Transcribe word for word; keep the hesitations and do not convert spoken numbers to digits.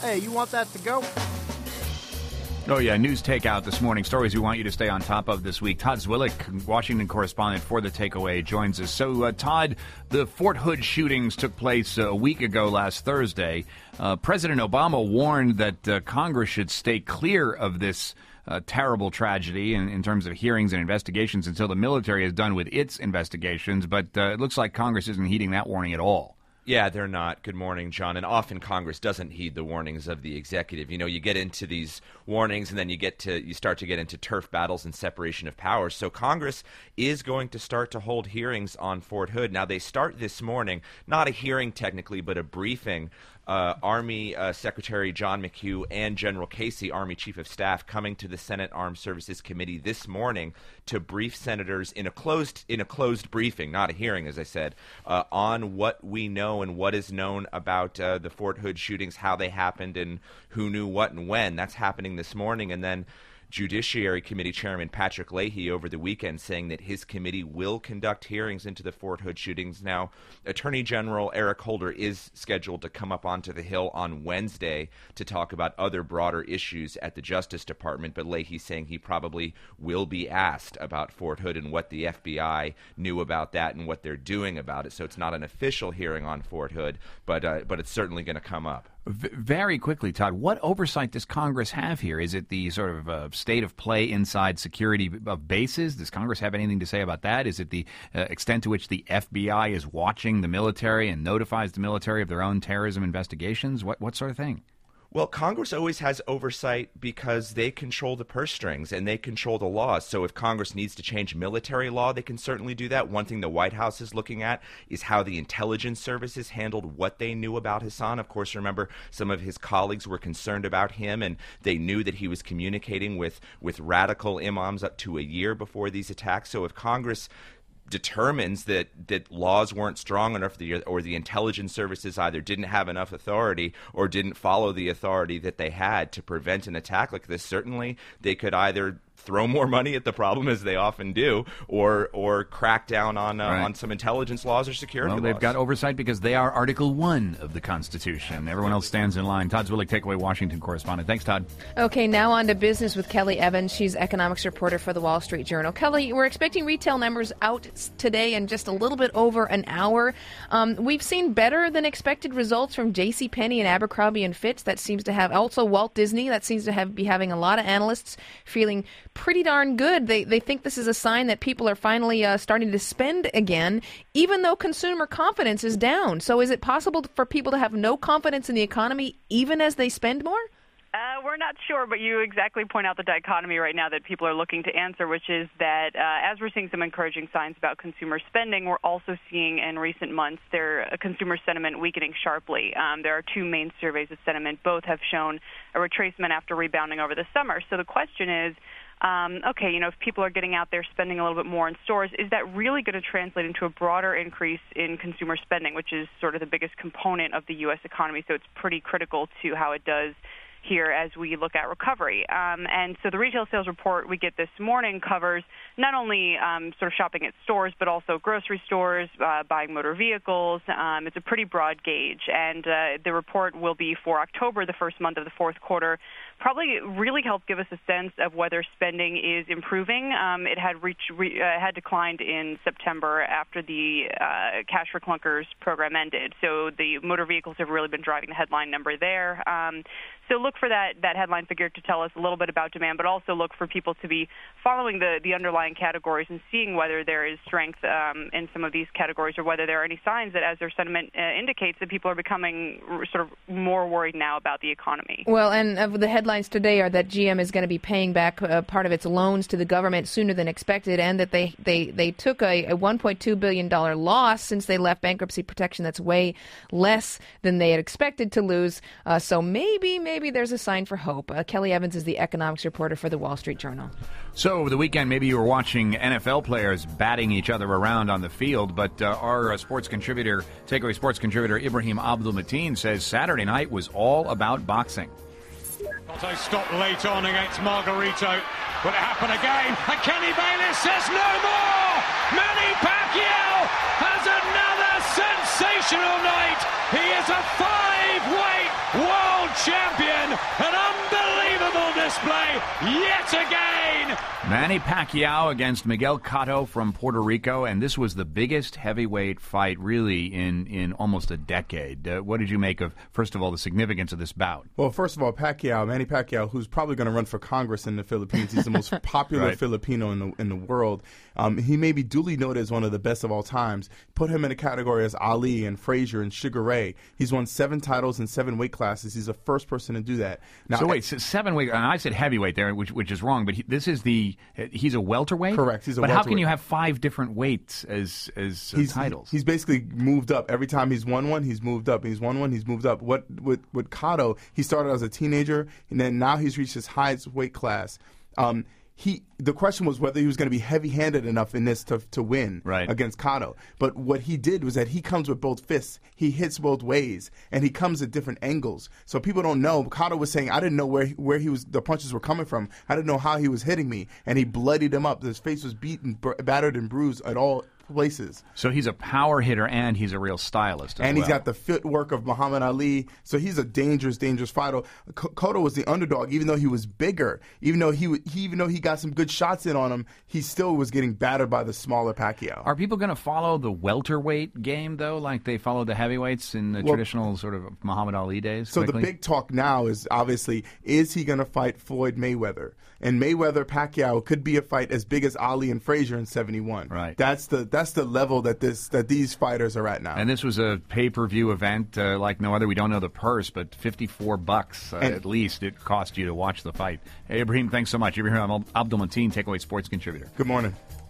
Hey, you want that to go? Oh, yeah, news takeout this morning. Stories we want you to stay on top of this week. Todd Zwillich, Washington correspondent for The Takeaway, joins us. So, uh, Todd, the Fort Hood shootings took place uh, a week ago last Thursday. Uh, President Obama warned that uh, Congress should stay clear of this uh, terrible tragedy in, in terms of hearings and investigations until the military is done with its investigations. But uh, it looks like Congress isn't heeding that warning at all. Yeah, they're not. Good morning, John. And often Congress doesn't heed the warnings of the executive. You know, you get into these warnings and then you get to you start to get into turf battles and separation of powers. So Congress is going to start to hold hearings on Fort Hood. Now, they start this morning, not a hearing technically, but a briefing. Uh, Army uh, Secretary John McHugh and General Casey, Army Chief of Staff, coming to the Senate Armed Services Committee this morning to brief senators in a closed in a closed briefing, not a hearing, as I said, uh, on what we know and what is known about uh, the Fort Hood shootings, how they happened, and who knew what and when. That's happening this morning, and then Judiciary Committee Chairman Patrick Leahy over the weekend saying that his committee will conduct hearings into the Fort Hood shootings. Now, Attorney General Eric Holder is scheduled to come up onto the Hill on Wednesday to talk about other broader issues at the Justice Department, but Leahy's saying he probably will be asked about Fort Hood and what the F B I knew about that and what they're doing about it. So it's not an official hearing on Fort Hood, but uh, but it's certainly going to come up. V- very quickly, Todd, what oversight does Congress have here? Is it the sort of uh, state of play inside security of bases? Does Congress have anything to say about that? Is it the uh, extent to which the F B I is watching the military and notifies the military of their own terrorism investigations? What what sort of thing? Well, Congress always has oversight because they control the purse strings and they control the laws. So if Congress needs to change military law, they can certainly do that. One thing the White House is looking at is how the intelligence services handled what they knew about Hassan. Of course, remember, some of his colleagues were concerned about him, and they knew that he was communicating with, with radical imams up to a year before these attacks. So if Congress determines that, that laws weren't strong enough, or the intelligence services either didn't have enough authority or didn't follow the authority that they had to prevent an attack like this, certainly they could either throw more money at the problem, as they often do, or or crack down on uh, right. on some intelligence laws or security well, laws. They've got oversight because they are Article one of the Constitution. Everyone else stands in line. Todd Zwillich, Takeaway Washington correspondent. Thanks, Todd. Okay, now on to business with Kelly Evans. She's economics reporter for the Wall Street Journal. Kelly, we're expecting retail numbers out today in just a little bit over an hour. Um, we've seen better than expected results from JCPenney and Abercrombie and Fitch. That seems to have also Walt Disney. That seems to have be having a lot of analysts feeling pretty darn good. They they think this is a sign that people are finally uh, starting to spend again, even though consumer confidence is down. So is it possible for people to have no confidence in the economy even as they spend more? Uh, we're not sure, but you exactly point out the dichotomy right now that people are looking to answer, which is that uh, as we're seeing some encouraging signs about consumer spending, we're also seeing in recent months their uh, consumer sentiment weakening sharply. Um, there are two main surveys of sentiment. Both have shown a retracement after rebounding over the summer. So the question is, Um, okay, you know, if people are getting out there spending a little bit more in stores, is that really going to translate into a broader increase in consumer spending, which is sort of the biggest component of the U S economy? So it's pretty critical to how it does here as we look at recovery. Um, and so the retail sales report we get this morning covers not only um, sort of shopping at stores, but also grocery stores, uh, buying motor vehicles. Um, it's a pretty broad gauge. And uh, the report will be for October, the first month of the fourth quarter, probably really help give us a sense of whether spending is improving. Um, it had reached, re, uh, had declined in September after the uh, Cash for Clunkers program ended. So the motor vehicles have really been driving the headline number there. Um, so look for that, that headline figure to tell us a little bit about demand, but also look for people to be following the, the underlying categories and seeing whether there is strength um, in some of these categories, or whether there are any signs that, as their sentiment uh, indicates, that people are becoming sort of more worried now about the economy. Well, and uh, the headlines today are that G M is going to be paying back uh, part of its loans to the government sooner than expected, and that they, they, they took a, a one point two billion dollars loss since they left bankruptcy protection. That's way less than they had expected to lose. Uh, so maybe, maybe there's a sign for hope. Uh, Kelly Evans is the economics reporter for the Wall Street Journal. So over the weekend, maybe you were watching N F L players batting each other around on the field, but uh, our uh, sports contributor, Takeaway sports contributor Ibrahim Abdul-Mateen says Saturday night was all about boxing. Otto stopped late on against Margarito. Will it happen again? And Kenny Bayless says no more! Manny Pacquiao has another sensational night! He is a five-weight world champion. An unbelievable display yet again. Manny Pacquiao against Miguel Cotto from Puerto Rico, and this was the biggest heavyweight fight really in, in almost a decade. Uh, what did you make of, first of all, the significance of this bout? Well, first of all, Pacquiao, Manny Pacquiao, who's probably going to run for Congress in the Philippines. He's the most popular right. Filipino in the in the world. Um, he may be duly noted as one of the best of all times. Put him in a category as Ali and Frazier and Sugar Ray. He's won seven titles in seven weight classes. He's the first person to do that. Now, so wait, so seven weight, and I said heavyweight there, which which is wrong, but he, this is the, he's a welterweight? Correct, he's a but welterweight. But how can you have five different weights as, as uh, he's, titles? He's basically moved up. Every time he's won one, he's moved up. He's won one, he's moved up. What with, with Cotto, he started as a teenager, and then now he's reached his highest weight class. Um, He, the question was whether he was going to be heavy-handed enough in this to to win right. against Cotto. But what he did was that he comes with both fists. He hits both ways, and he comes at different angles. So people don't know. Cotto was saying, I didn't know where he, where he was. The punches were coming from. I didn't know how he was hitting me, and he bloodied him up. His face was beaten, battered, and bruised at all places. So he's a power hitter, and he's a real stylist as And well. he's got the footwork of Muhammad Ali. So he's a dangerous, dangerous fighter. C- Cotto was the underdog, even though he was bigger. Even though he, w- he even though he got some good shots in on him, he still was getting battered by the smaller Pacquiao. Are people going to follow the welterweight game, though, like they followed the heavyweights in the well, traditional sort of Muhammad Ali days? So quickly? the big talk now is obviously, is he going to fight Floyd Mayweather? And Mayweather-Pacquiao could be a fight as big as Ali and Frazier in seventy-one. Right. That's the that's the level that this that these fighters are at now. And this was a pay-per-view event uh, like no other. We don't know the purse, but fifty-four bucks uh, And- at least it cost you to watch the fight. Hey, Ibrahim, thanks so much. Ibrahim Abdul Mateen, Takeaway Sports contributor. Good morning.